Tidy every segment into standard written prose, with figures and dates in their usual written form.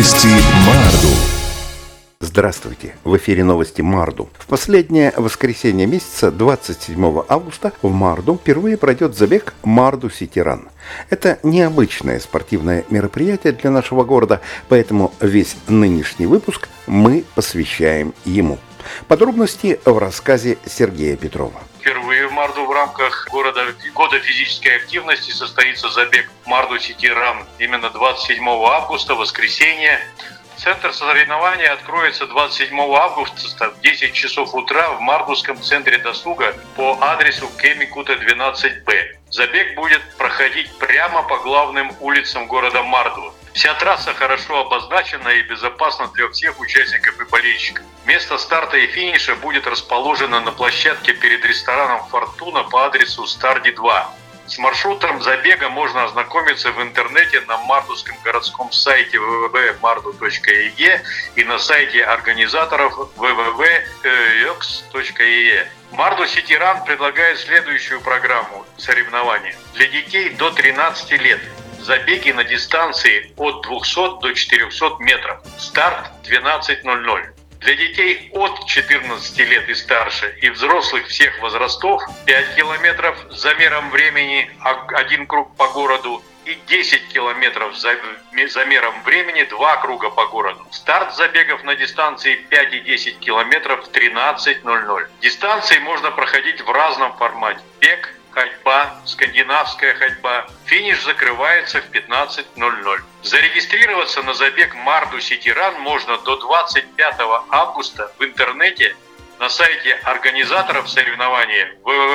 Новости Марду. Здравствуйте! В эфире новости Марду. В последнее воскресенье месяца, 27 августа, в Марду впервые пройдет забег Марду Сити Ран. Это необычное спортивное мероприятие для нашего города, поэтому весь нынешний выпуск мы посвящаем ему. Подробности в рассказе Сергея Петрова. Впервые в Марду в рамках года физической активности состоится забег Марду Сити Ран. Именно 27 августа, воскресенье. Центр соревнования откроется 27 августа в 10 часов утра в Мардовском центре досуга по адресу Кемикута 12Б. Забег будет проходить прямо по главным улицам города Марду. Вся трасса хорошо обозначена и безопасна для всех участников и болельщиков. Место старта и финиша будет расположено на площадке перед рестораном «Фортуна» по адресу Старди 2. С маршрутом забега можно ознакомиться в интернете на мардовском городском сайте www.mardu.ee и на сайте организаторов www.eox.ee. Марду Сити Ран предлагает следующую программу соревнований. Для детей до 13 лет. Забеги на дистанции от 200 до 400 метров. Старт 12:00. Для детей от 14 лет и старше и взрослых всех возрастов 5 километров с замером времени 1 круг по городу и 10 километров с замером времени 2 круга по городу. Старт забегов на дистанции 5 и 10 километров в 13:00. Дистанции можно проходить в разном формате. Бег, ходьба, скандинавская ходьба. Финиш закрывается в 15:00. Зарегистрироваться на забег Марду Сити Ран можно до 25 августа в интернете на сайте организаторов соревнования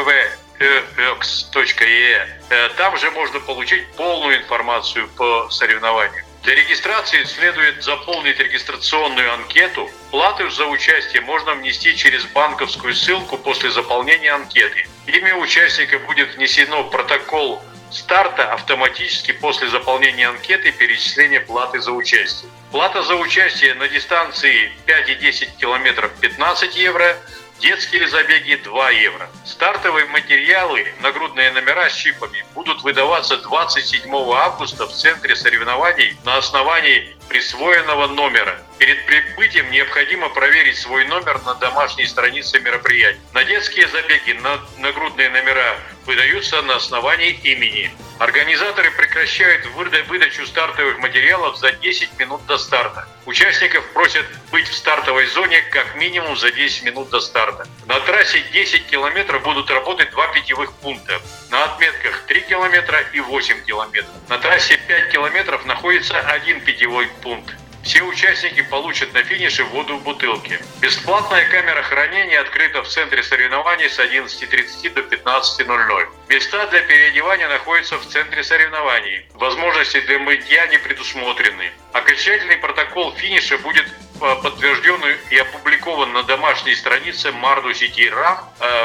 www.eox.ee. Там же можно получить полную информацию по соревнованию. Для регистрации следует заполнить регистрационную анкету. Плату за участие можно внести через банковскую ссылку после заполнения анкеты. Имя участника будет внесено в протокол старта автоматически после заполнения анкеты и перечисления платы за участие. Плата за участие на дистанции 5 и 10 километров 15 евро, детские забеги 2 евро. Стартовые материалы, нагрудные номера с чипами будут выдаваться 27 августа в центре соревнований на основании присвоенного номера. Перед прибытием необходимо проверить свой номер на домашней странице мероприятия. На детские забеги нагрудные номера выдаются на основании имени. Организаторы прекращают выдачу стартовых материалов за 10 минут до старта. Участников просят быть в стартовой зоне как минимум за 10 минут до старта. На трассе 10 километров будут работать 2 питьевых пункта. На отметках 3 километра и 8 километров. На трассе 5 километров находится 1 питьевой пункт. Все участники получат на финише воду в бутылке. Бесплатная камера хранения открыта в центре соревнований с 11:30 до 15:00. Места для переодевания находятся в центре соревнований. Возможности для мытья не предусмотрены. Окончательный протокол финиша будет подтвержден и опубликован на домашней странице Марду Сити Ран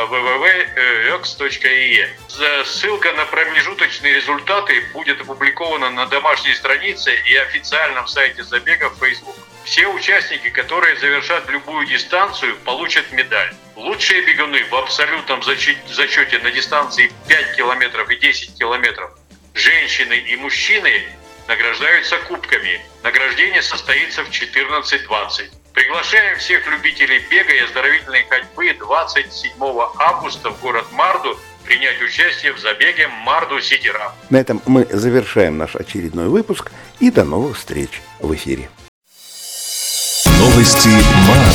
www.eox.ee. Ссылка на промежуточные результаты будет опубликована на домашней странице и официальном сайте забега в Facebook. Все участники, которые завершат любую дистанцию, получат медаль. Лучшие бегуны в абсолютном зачете на дистанции 5 километров и 10 километров, женщины и мужчины, награждаются кубками. Награждение состоится в 14:20. Приглашаем всех любителей бега и оздоровительной ходьбы 27 августа в город Марду принять участие в забеге Марду Сити Ран. На этом мы завершаем наш очередной выпуск и до новых встреч в эфире. Новости Марду.